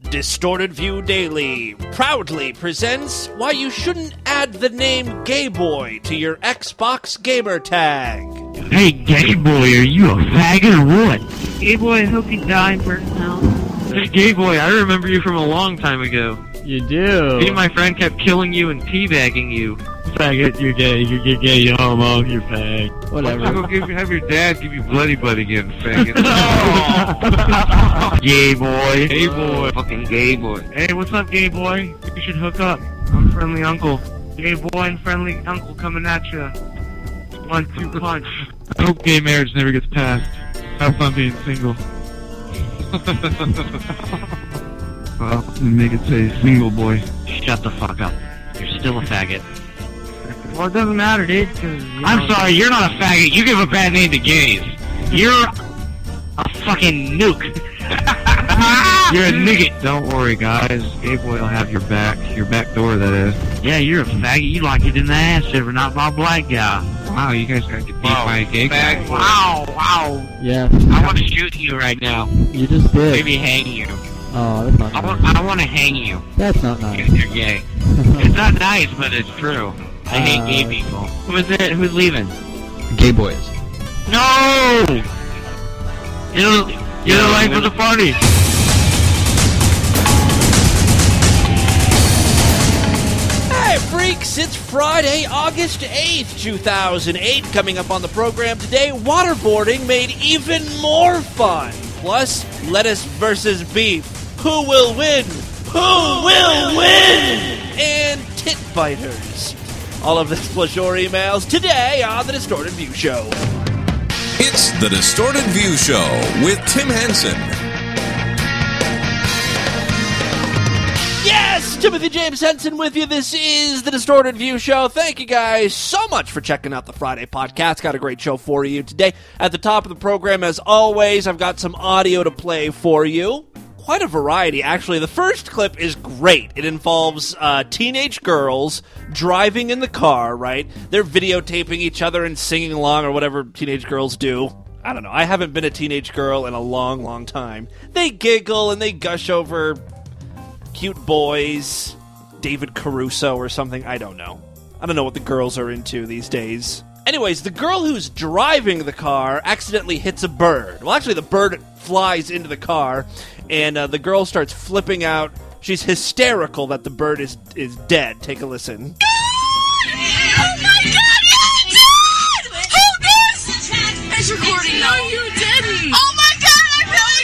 Distorted View Daily proudly presents why you shouldn't add the name Gay Boy to your Xbox gamer tag. Hey, Gay Boy, are you a faggot or what? Gay Boy, I hope you die in Burton House. Hey, Gay Boy, I remember you from a long time ago. You do? Me and my friend kept killing you and teabagging you. Faggot, you're gay, you're gay, you homo, you're fag. Whatever. Have your dad give you bloody butt again, faggot. Gay Boy. Gay boy. Fucking gay boy. Hey, what's up, Gay Boy? We should hook up. I'm friendly uncle. Gay Boy and friendly uncle coming at you. 1-2 punch. I hope gay marriage never gets passed. Have fun being single. Well, make it say single boy. Shut the fuck up. You're still a faggot. Well, it doesn't matter, dude, cause, I'm sorry, you're not a faggot. You give a bad name to gays. You're a fucking nuke. You're a nigget. Don't worry, guys. Gay boy will have your back. Your back door, that is. Yeah, you're a faggot. You like it in the ass ever, not by a black guy. Wow, you guys gotta get beat by a gay guy. Wow, wow. Yeah. I want to shoot you right now. You just did. Maybe hang you. Oh, that's not nice. I want to hang you. That's not nice. Because you're gay. It's not nice, but it's true. I hate gay people. Who is it? Who's leaving? Gay boys. No! You're the life of the party. Hey, freaks! It's Friday, August 8th, 2008. Coming up on the program today, waterboarding made even more fun. Plus, lettuce versus beef. Who will win? Who will win? And tit biters. All of this plus your emails today on The Distorted View Show. It's The Distorted View Show with Tim Henson. Yes, Timothy James Henson with you. This is The Distorted View Show. Thank you guys so much for checking out the Friday podcast. Got a great show for you today. At the top of the program, as always, I've got some audio to play for you. Quite a variety, actually. The first clip is great. It involves teenage girls driving in the car, right? They're videotaping each other and singing along or whatever teenage girls do. I don't know. I haven't been a teenage girl in a long, long time. They giggle and they gush over cute boys, David Caruso or something. I don't know. I don't know what the girls are into these days. Anyways, the girl who's driving the car accidentally hits a bird. Well, actually, the bird flies into the car, and the girl starts flipping out. She's hysterical that the bird is dead. Take a listen. Oh my god, you're dead! Who this? It's recording. No, you didn't. Oh my god, I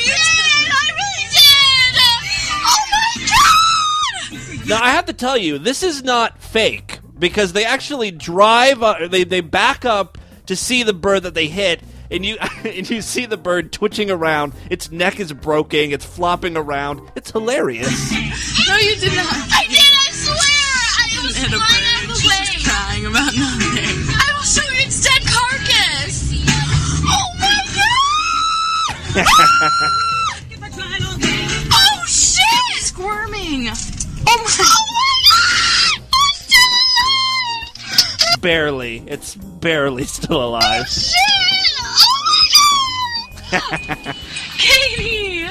really did! Now, I have to tell you, this is not fake, because they actually drive, they back up to see the bird that they hit, and you and you see the bird twitching around. Its neck is broken, it's flopping around. It's hilarious. No, you did not. I did, I swear! I was flying out of the way. She's crying about nothing. I will show you its dead carcass! Oh my god! Oh shit! It's squirming! Oh my god! Barely. It's barely still alive. Oh shit! Oh my god! Katie!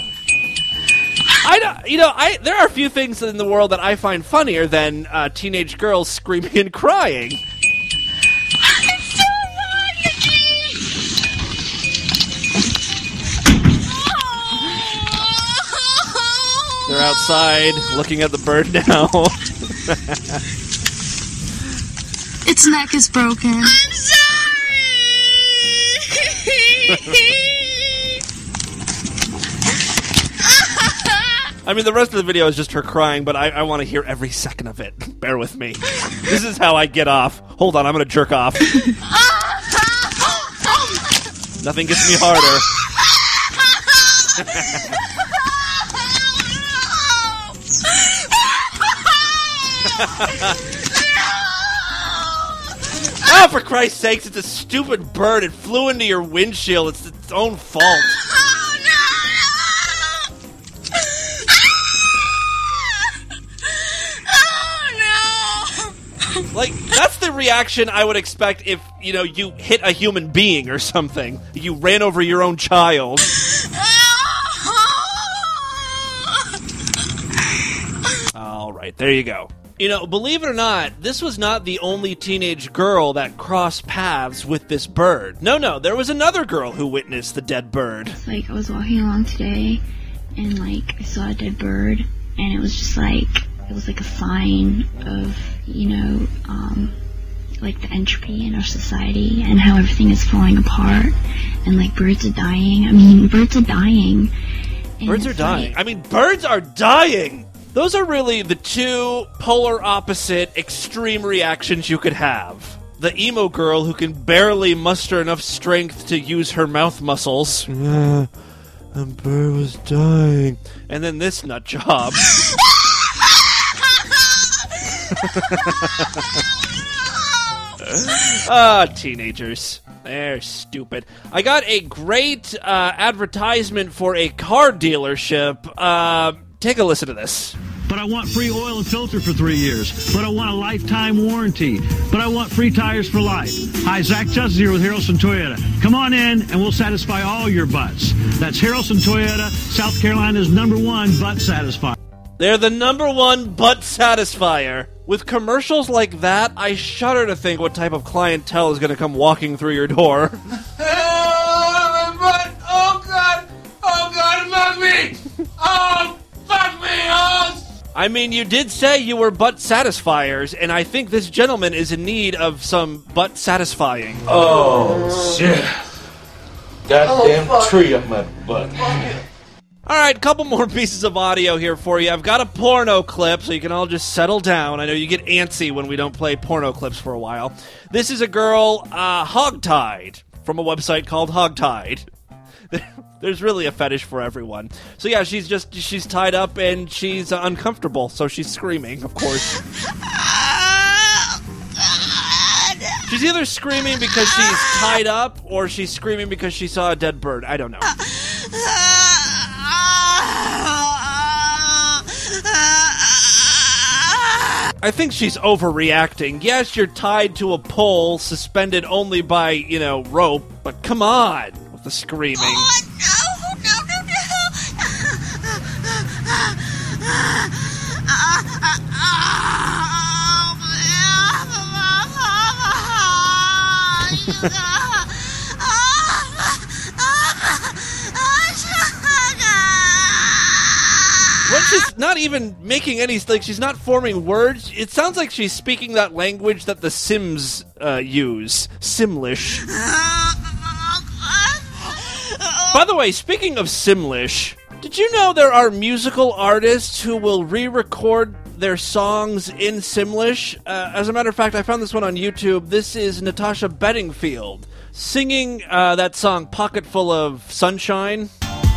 There are a few things in the world that I find funnier than teenage girls screaming and crying. I'm so alive, Nikki! They're outside looking at the bird now. Its neck is broken. I'm sorry! I mean, the rest of the video is just her crying, but I want to hear every second of it. Bear with me. This is how I get off. Hold on, I'm going to jerk off. Nothing gets me harder. Oh, for Christ's sakes, it's a stupid bird. It flew into your windshield. It's its own fault. Oh, no! Oh, no! Like, that's the reaction I would expect if, you hit a human being or something. You ran over your own child. All right, there you go. You know, believe it or not, this was not the only teenage girl that crossed paths with this bird. No, there was another girl who witnessed the dead bird. Like, I was walking along today, and, like, I saw a dead bird, and it was just like, it was like a sign of, you know, like the entropy in our society and how everything is falling apart, and, like, birds are dying. I mean, birds are dying. Birds are dying. I mean, birds are dying! Those are really the two polar opposite extreme reactions you could have. The emo girl who can barely muster enough strength to use her mouth muscles. A bird was dying. And then this nut job. Teenagers. They're stupid. I got a great advertisement for a car dealership. Take a listen to this. But I want free oil and filter for 3 years. But I want a lifetime warranty. But I want free tires for life. Hi, Zach Justice here with Harrelson Toyota. Come on in and we'll satisfy all your butts. That's Harrelson Toyota, South Carolina's #1 butt satisfier. They're the #1 butt satisfier. With commercials like that, I shudder to think what type of clientele is going to come walking through your door. Oh, my butt! Oh, God! Oh, God, fuck me! Oh, fuck me! Oh! I mean, you did say you were butt satisfiers, and I think this gentleman is in need of some butt satisfying. Oh, shit. Goddamn tree up my butt. All right, couple more pieces of audio here for you. I've got a porno clip, so you can all just settle down. I know you get antsy when we don't play porno clips for a while. This is a girl hogtied from a website called Hogtied. There's really a fetish for everyone. So yeah, she's tied up and she's uncomfortable, so she's screaming, of course. She's either screaming because she's tied up or she's screaming because she saw a dead bird. I don't know. I think she's overreacting. Yes, you're tied to a pole, suspended only by, rope, but come on with the screaming. Oh, When she's not even making any, she's not forming words. It sounds like she's speaking that language that the Sims use. Simlish. By the way, speaking of Simlish, did you know there are musical artists who will re-record their songs in Simlish? As a matter of fact, I found this one on YouTube. This is Natasha Bedingfield singing that song, Pocketful of Sunshine.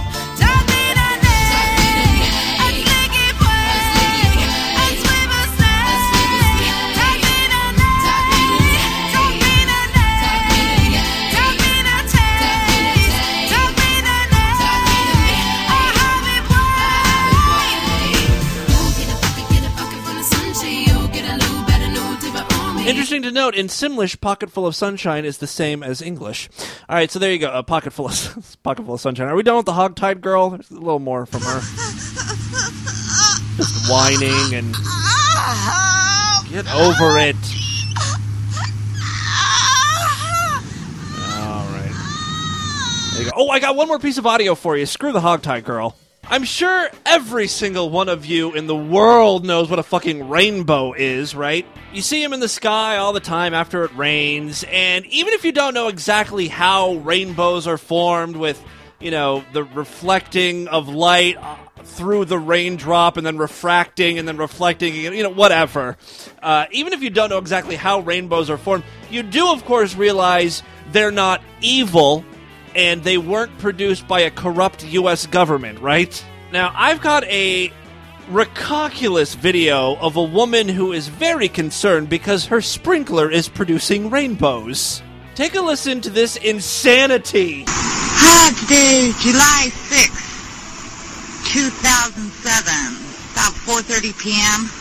Interesting to note, in Simlish, Pocketful of Sunshine is the same as English. All right, so there you go, a Pocketful of Sunshine. Are we done with the hogtied girl? There's a little more from her. Just whining and... Get over it. All right. There you go. Oh, I got one more piece of audio for you. Screw the hogtied girl. I'm sure every single one of you in the world knows what a fucking rainbow is, right? You see them in the sky all the time after it rains, and even if you don't know exactly how rainbows are formed with, the reflecting of light through the raindrop and then refracting and then reflecting, whatever. Even if you don't know exactly how rainbows are formed, you do, of course, realize they're not evil, and they weren't produced by a corrupt U.S. government, right? Now, I've got a ridiculous video of a woman who is very concerned because her sprinkler is producing rainbows. Take a listen to this insanity. Hi, today, July 6, 2007, about 4:30 p.m.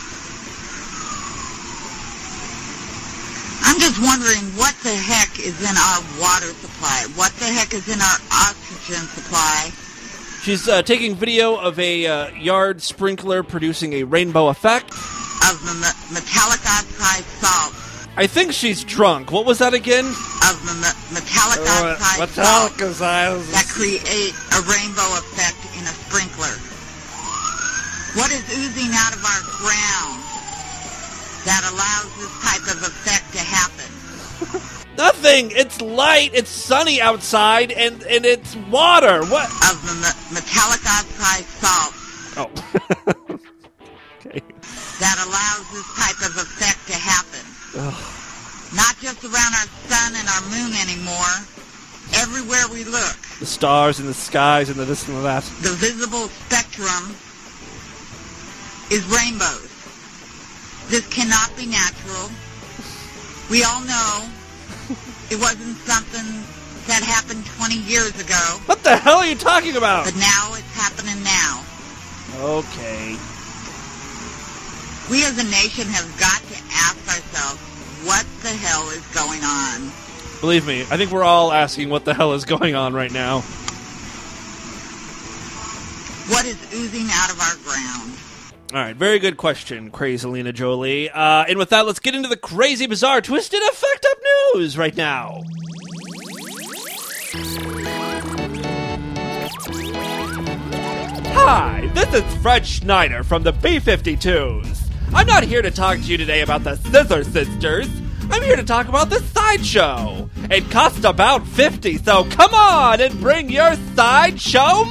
I'm just wondering what the heck is in our water supply? What the heck is in our oxygen supply? She's taking video of a yard sprinkler producing a rainbow effect. Of the metallic oxide salts. I think she's drunk. What was that again? Of the metallic oxide salts that create a rainbow effect in a sprinkler. What is oozing out of our ground that allows this type of effect to happen? Nothing. It's light. It's sunny outside, and it's water. What? Of the metallic oxide salt. Oh. Okay. That allows this type of effect to happen. Ugh. Not just around our sun and our moon anymore. Everywhere we look. The stars and the skies and the this and the that. The visible spectrum is rainbows. This cannot be natural. We all know it wasn't something that happened 20 years ago. What the hell are you talking about? But now it's happening now. Okay. We as a nation have got to ask ourselves, what the hell is going on? Believe me, I think we're all asking what the hell is going on right now. What is oozing out of our ground? All right, very good question, Crazylina Jolie. And with that, let's get into the crazy, bizarre, twisted, effect up news right now. Hi, this is Fred Schneider from the B-52s. I'm not here to talk to you today about the Scissor Sisters. I'm here to talk about the Sideshow. It costs about $50, so come on and bring your Sideshow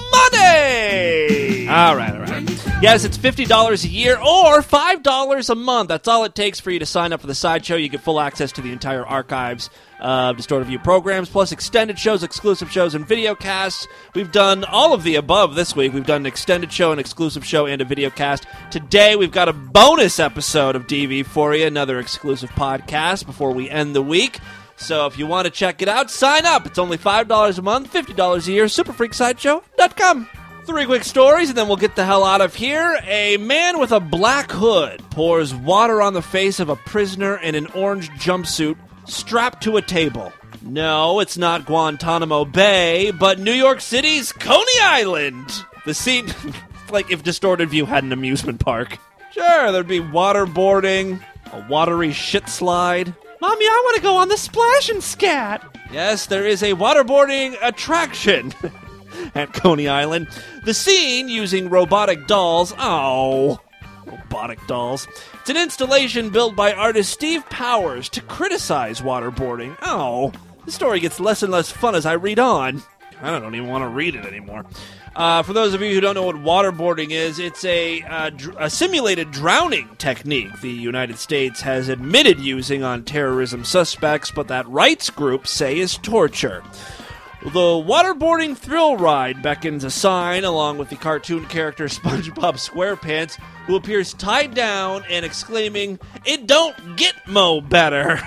money! All right. Yes, it's $50 a year or $5 a month. That's all it takes for you to sign up for the Sideshow. You get full access to the entire archives of Distorted View programs, plus extended shows, exclusive shows, and video casts. We've done all of the above this week. We've done an extended show, an exclusive show, and a video cast. Today, we've got a bonus episode of DV for you, another exclusive podcast before we end the week. So if you want to check it out, sign up. It's only $5 a month, $50 a year, superfreaksideshow.com. 3 quick stories, and then we'll get the hell out of here. A man with a black hood pours water on the face of a prisoner in an orange jumpsuit strapped to a table. No, it's not Guantanamo Bay, but New York City's Coney Island. The scene, like if Distorted View had an amusement park. Sure, there'd be waterboarding, a watery shit slide. Mommy, I want to go on the Splash and Scat. Yes, there is a waterboarding attraction at Coney Island. The scene using robotic dolls. Oh, robotic dolls. It's an installation built by artist Steve Powers to criticize waterboarding. Oh, the story gets less and less fun as I read on. I don't even want to read it anymore. For those of you who don't know what waterboarding is, it's a simulated drowning technique the United States has admitted using on terrorism suspects, but that rights groups say is torture. The waterboarding thrill ride beckons a sign along with the cartoon character SpongeBob SquarePants, who appears tied down and exclaiming, "It don't get mo better."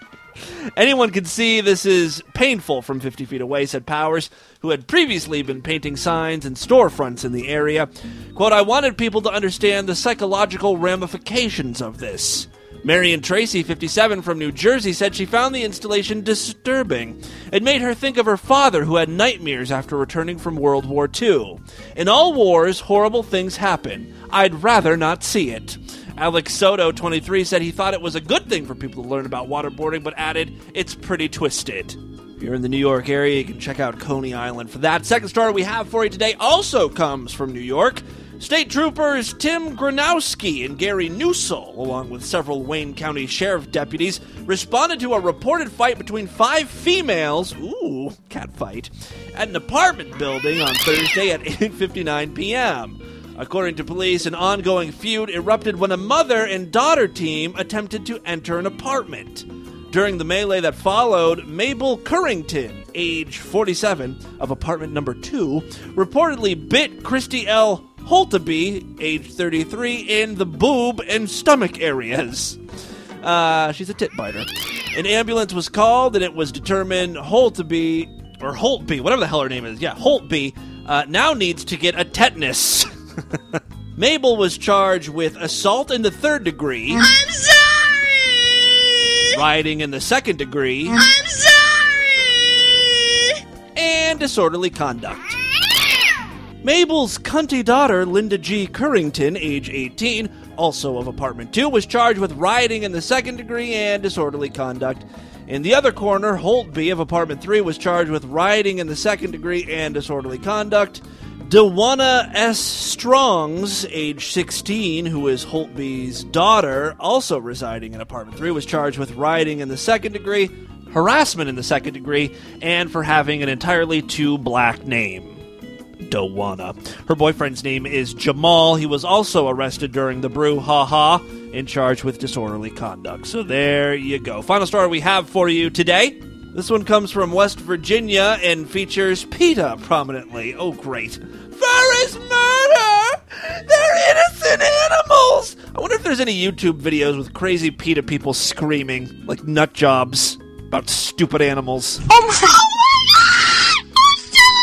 Anyone can see this is painful from 50 feet away, said Powers, who had previously been painting signs and storefronts in the area. Quote, "I wanted people to understand the psychological ramifications of this." Marion Tracy, 57, from New Jersey, said she found the installation disturbing. It made her think of her father, who had nightmares after returning from World War II. "In all wars, horrible things happen. I'd rather not see it." Alex Soto, 23, said he thought it was a good thing for people to learn about waterboarding, but added, "It's pretty twisted." If you're in the New York area, you can check out Coney Island for that. Second story we have for you today also comes from New York. State Troopers Tim Gronowski and Gary Newsell, along with several Wayne County Sheriff deputies, responded to a reported fight between 5 females, ooh, cat fight, at an apartment building on Thursday at 8:59 p.m. According to police, an ongoing feud erupted when a mother and daughter team attempted to enter an apartment. During the melee that followed, Mabel Currington, age 47, of apartment number 2, reportedly bit Christy L. Holtaby, age 33, in the boob and stomach areas. She's a tit biter. An ambulance was called, and it was determined Holtby, whatever the hell her name is, Holtby, now needs to get a tetanus. Mabel was charged with assault in the 3rd degree. I'm sorry! Rioting in the 2nd degree. I'm sorry! And disorderly conduct. Mabel's cunty daughter, Linda G. Currington, age 18, also of apartment 2, was charged with rioting in the second degree and disorderly conduct. In the other corner, Holt B. of apartment 3 was charged with rioting in the second degree and disorderly conduct. Dewana S. Strongs, age 16, who is Holt B.'s daughter, also residing in apartment 3, was charged with rioting in the second degree, harassment in the second degree, and for having an entirely too black name. Dewana. Her boyfriend's name is Jamal. He was also arrested during the brouhaha and charged with disorderly conduct. So there you go. Final story we have for you today. This one comes from West Virginia and features PETA prominently. Oh, great. Forest murder! They're innocent animals! I wonder if there's any YouTube videos with crazy PETA people screaming, like nut jobs, about stupid animals. Oh my god! I'm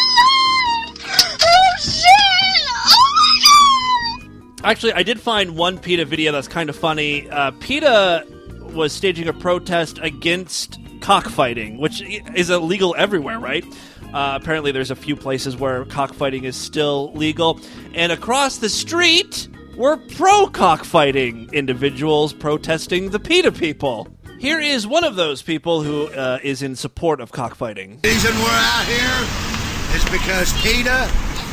still alive! Oh shit! Oh my god! Actually, I did find one PETA video that's kind of funny. PETA was staging a protest against cockfighting, which is illegal everywhere, right? Apparently there's a few places where cockfighting is still legal. And across the street were pro-cockfighting individuals protesting the PETA people. Here is one of those people who is in support of cockfighting. The reason we're out here is because PETA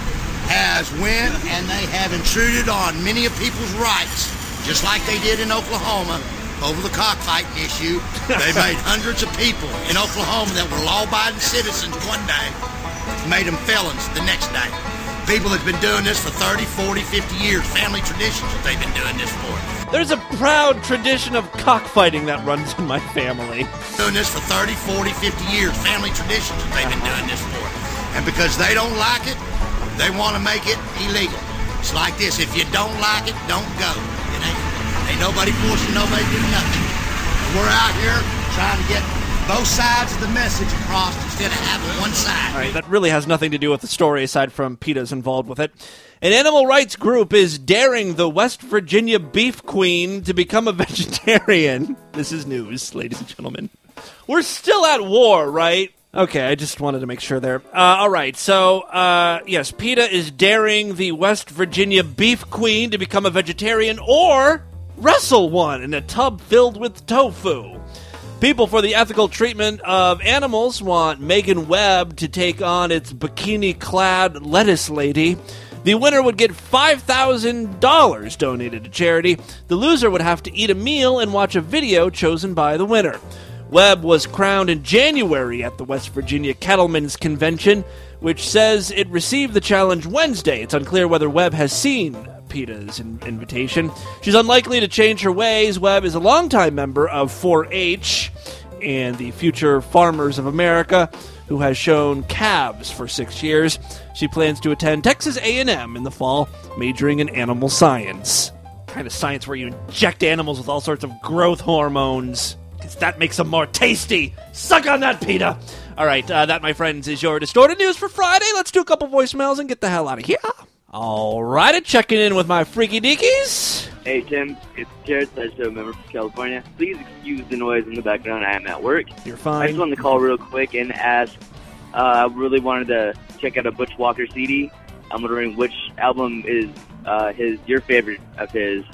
has went and they have intruded on many of people's rights, just like they did in Oklahoma. Over the cockfighting issue, they made hundreds of people in Oklahoma that were law-abiding citizens one day, made them felons the next day. People that's been doing this for 30, 40, 50 years, family traditions that they've been doing this for. There's a proud tradition of cockfighting that runs in my family. Doing this for 30, 40, 50 years, family traditions that they've been doing this for. And because they don't like it, they want to make it illegal. It's like this, if you don't like it, don't go. Ain't nobody forcing nobody to do nothing. We're out here trying to get both sides of the message across instead of having one side. All right, that really has nothing to do with the story aside from PETA's involved with it. An animal rights group is daring the West Virginia beef queen to become a vegetarian. This is news, ladies and gentlemen. We're still at war, right? Okay, I just wanted to make sure there. All right, so, yes, PETA is daring the West Virginia beef queen to become a vegetarian or wrestle one in a tub filled with tofu. People for the ethical treatment of animals want Megan Webb to take on its bikini-clad lettuce lady. The winner would get $5,000 donated to charity. The loser would have to eat a meal and watch a video chosen by the winner. Webb was crowned in January at the West Virginia Cattlemen's Convention, which says it received the challenge Wednesday. It's unclear whether Webb has seen PETA's invitation. She's unlikely to change her ways. Webb is a longtime member of 4-H and the Future Farmers of America, who has shown calves for 6 years. She plans to attend Texas A&M in the fall, majoring in animal science. Kind of science where you inject animals with all sorts of growth hormones, because that makes them more tasty. Suck on that, PETA! All right, that, my friends, is your Distorted News for Friday. Let's do a couple voicemails and get the hell out of here. All right, checking in with my freaky deakies. Hey, Tim. It's Jared, show member from California. Please excuse the noise in the background. I am at work. You're fine. I just wanted to call real quick and ask, I really wanted to check out a Butch Walker CD. I'm wondering which album is your favorite of his,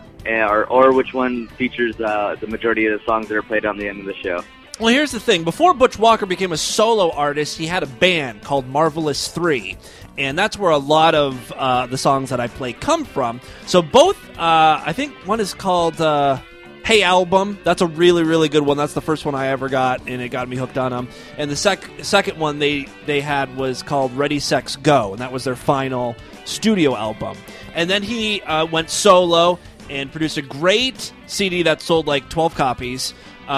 or which one features the majority of the songs that are played on the end of the show. Well, here's the thing. Before Butch Walker became a solo artist, he had a band called Marvelous 3. And that's where a lot of the songs that I play come from. So both, I think one is called Hey Album. That's a really, really good one. That's the first one I ever got, and it got me hooked on them. And the second one they had was called Ready, Sex, Go, and that was their final studio album. And then he went solo and produced a great CD that sold like 12 copies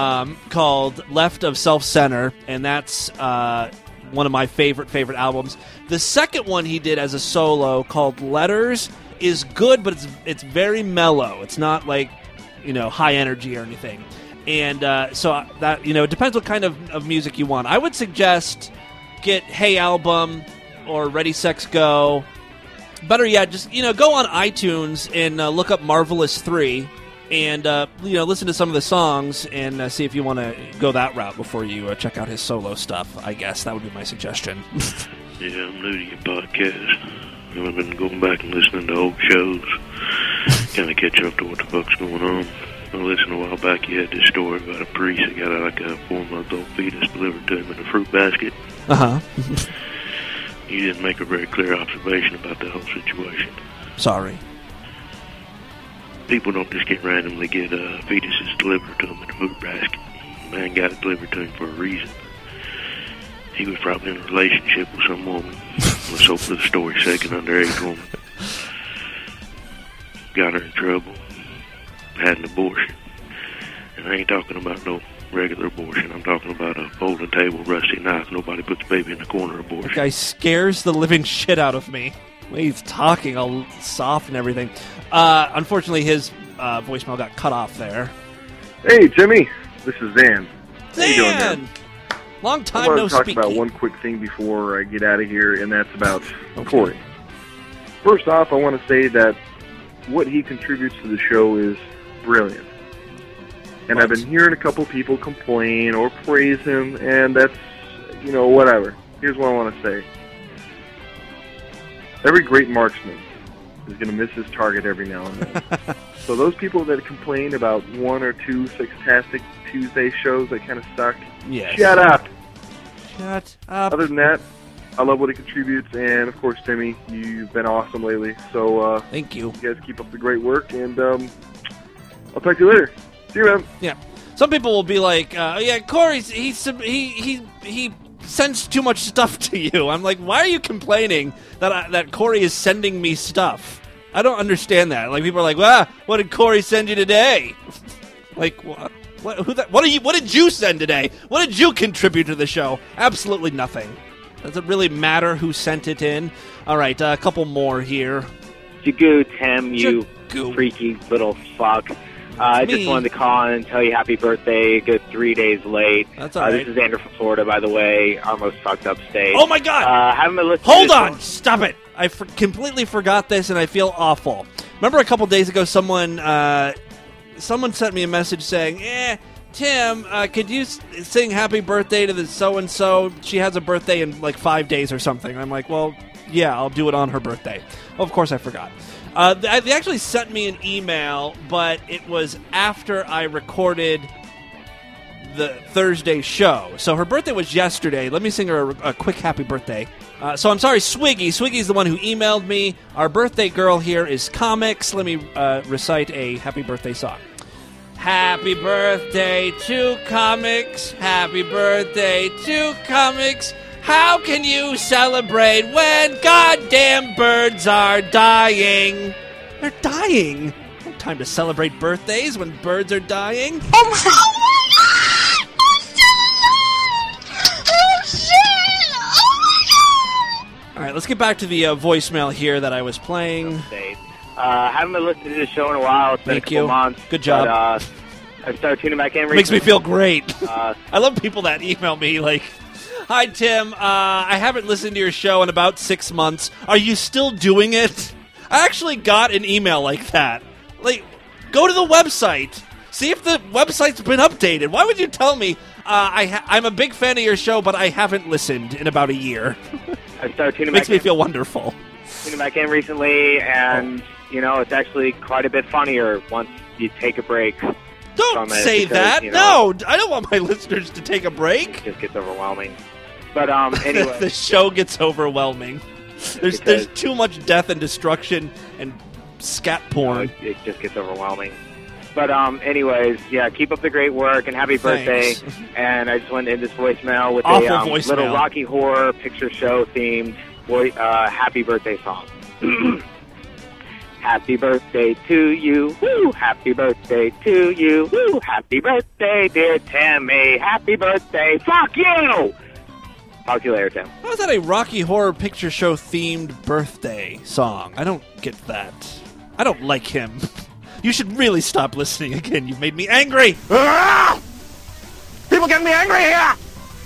called Left of Self-Center, and that's one of my favorite albums. The second one he did as a solo called Letters is good, but it's very mellow. It's not like, high energy or anything. And so that, it depends what kind of music you want. I would suggest get Hey Album or Ready, Sex, Go. Better yet, just, go on iTunes and look up Marvelous 3 and, listen to some of the songs and see if you want to go that route before you check out his solo stuff, I guess. That would be my suggestion. Yeah, I'm new to your podcast. I've been going back and listening to old shows, kind of catch up to what the fuck's going on. I listened a while back, you had this story about a priest that got like a 4-month-old fetus delivered to him in a fruit basket. Uh-huh. You didn't make a very clear observation about the whole situation. Sorry. People don't just randomly get fetuses delivered to them in a fruit basket. The man got it delivered to him for a reason. He was probably in a relationship with some woman. Let's hope for the story's sake, an underage woman. Got her in trouble. Had an abortion. And I ain't talking about no regular abortion. I'm talking about a folding table, rusty knife, nobody puts baby in the corner abortion. That guy scares the living shit out of me. He's talking all soft and everything. Unfortunately, his voicemail got cut off there. Hey, Jimmy. This is Zan. How you doing, Zan! man? Long time I want no to talk speaking. about one quick thing before I get out of here, and that's about Corey. First off, I want to say that what he contributes to the show is brilliant. And I've been hearing a couple people complain or praise him, and that's, whatever. Here's what I want to say. Every great marksman is going to miss his target every now and then. So those people that complain about 1 or 2 Sextastic Tuesday shows that kind of suck, Yes. shut up. Shut up. Other than that, I love what he contributes, and of course, Timmy, you've been awesome lately. So thank you. You guys keep up the great work, and I'll talk to you later. See you, man. Yeah. Some people will be like, Corey's he sends too much stuff to you. I'm like, why are you complaining that Corey is sending me stuff? I don't understand that. Like, people are like, what did Corey send you today? Like, what? What did you send today? What did you contribute to the show? Absolutely nothing. Does it really matter who sent it in? All right, a couple more here. Jagoo, Tim, you freaky little fuck. I just wanted to call and tell you happy birthday. Good 3 days late. That's all right. This is Andrew from Florida, by the way. Our most fucked up state. Oh, my God! Haven't been listening Hold to on! Stop it! I completely forgot this, and I feel awful. Remember a couple days ago, someone sent me a message saying, Tim, could you sing happy birthday to the so-and-so? She has a birthday in like 5 days or something. And I'm like, well, yeah, I'll do it on her birthday. Well, of course I forgot. They actually sent me an email, but it was after I recorded the Thursday show. So her birthday was yesterday. Let me sing her a quick happy birthday. So I'm sorry, Swiggy. Swiggy's the one who emailed me. Our birthday girl here is Comics. Let me recite a happy birthday song. Happy birthday to Comics. Happy birthday to Comics. How can you celebrate when goddamn birds are dying? They're dying. No time to celebrate birthdays when birds are dying. Oh my God! Oh shit! Oh my God! All right, let's get back to the voicemail here that I was playing. Haven't been listening to the show in a while. It's been a couple months. Good job. But, I started tuning back in. Makes me feel great. I love people that email me like, hi, Tim. I haven't listened to your show in about 6 months. Are you still doing it? I actually got an email like that. Like, go to the website. See if the website's been updated. Why would you tell me I'm a big fan of your show, but I haven't listened in about a year? I started tuning Makes back me in. feel wonderful. Tuning back in recently, and, it's actually quite a bit funnier once you take a break. Don't say because, that. No, I don't want my listeners to take a break. It just gets overwhelming. But anyway, the show gets overwhelming. There's too much death and destruction and scat porn. It just gets overwhelming. But anyways, yeah, keep up the great work and happy birthday. And I just went in this voicemail with Awful a voicemail. little Rocky Horror Picture Show themed happy birthday song. Happy birthday to you, woo! Happy birthday to you, woo! Happy birthday, dear Timmy! Happy birthday, fuck you! Talk to you later, Tim. How is that a Rocky Horror Picture Show themed birthday song? I don't get that. I don't like him. You should really stop listening again. You've made me angry. People get me angry here!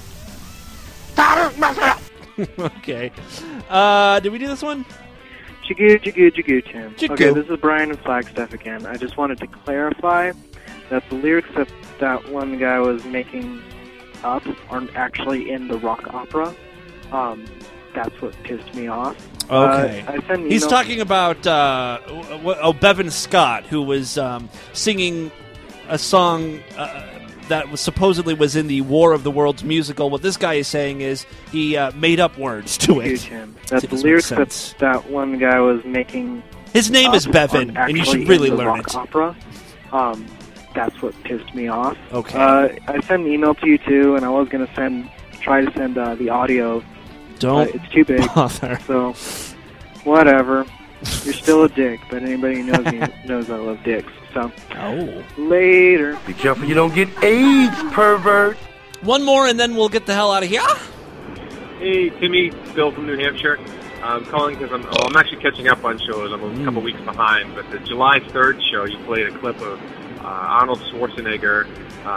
Okay. Did we do this one? Jagoo, Tim. Jagoo. Okay, this is Brian in Flagstaff again. I just wanted to clarify that the lyrics that one guy was making up aren't actually in the rock opera. that's what pissed me off. Okay. I sent an He's email- talking about Bevan Scott, who was singing a song that was supposedly was in the War of the Worlds musical. What this guy is saying is he made up words to it. Huge him. That the lyrics that one guy was making. His name is Bevan, and you should really learn rock it. Opera. That's what pissed me off. Okay. I sent an email to you too, and I was going to try to send the audio. Don't it's too big. bother. So, whatever. You're still a dick, but anybody who knows me knows I love dicks. So, later. Be careful you don't get AIDS, pervert. One more, and then we'll get the hell out of here. Hey, Timmy, Bill from New Hampshire. I'm calling because I'm actually catching up on shows. I'm a couple weeks behind, but the July 3rd show, you played a clip of Arnold Schwarzenegger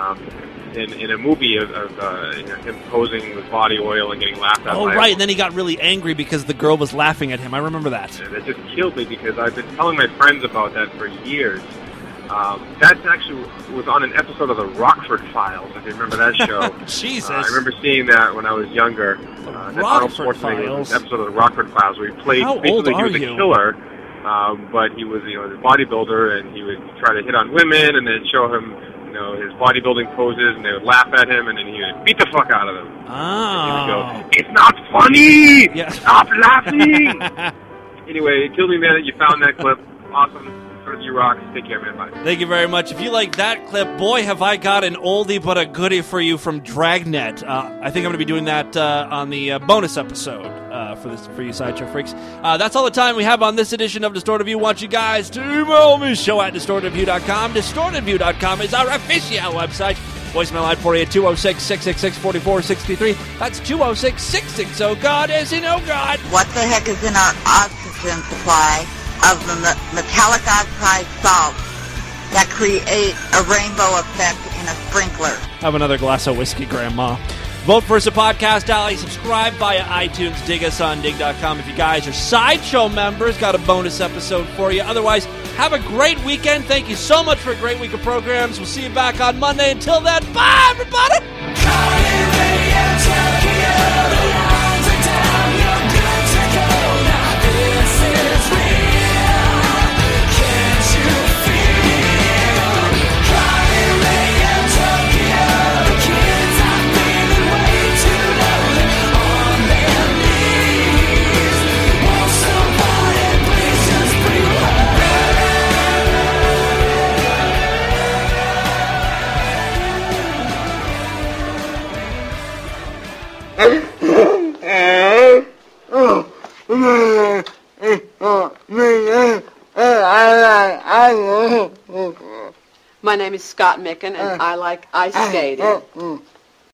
in a movie of him posing with body oil and getting laughed at. Oh, right, and then he got really angry because the girl was laughing at him. I remember that. And it just killed me because I've been telling my friends about that for years. That actually was on an episode of the Rockford Files, if you remember that show. Jesus. I remember seeing that when I was younger. That Arnold Schwarzenegger was an episode of the Rockford Files where he played, basically he was a killer, but he was, a bodybuilder, and he would try to hit on women and then show him, his bodybuilding poses, and they would laugh at him, and then he would beat the fuck out of them. And he would go, "It's not funny! Stop laughing!" Anyway, it killed me, man, that you found that clip. Awesome. You rock. Take care, man. Bye. Thank you very much. If you like that clip, boy, have I got an oldie but a goodie for you from Dragnet. I think I'm going to be doing that on the bonus episode for you Sideshow Freaks. That's all the time we have on this edition of Distorted View. Want you guys to email me, show@distortedview.com. Distortedview.com is our official website. Voicemail line for you at 206-666-4463. That's 206-660. God is in oh God. What the heck is in our oxygen supply of the metallic oxide salts that create a rainbow effect in a sprinkler? Have another glass of whiskey, Grandma. Vote for us at Podcast Alley. Subscribe via iTunes. Dig us on dig.com. If you guys are Sideshow members, got a bonus episode for you. Otherwise, have a great weekend. Thank you so much for a great week of programs. We'll see you back on Monday. Until then, bye, everybody! My name is Scott Micken, and I like ice skating.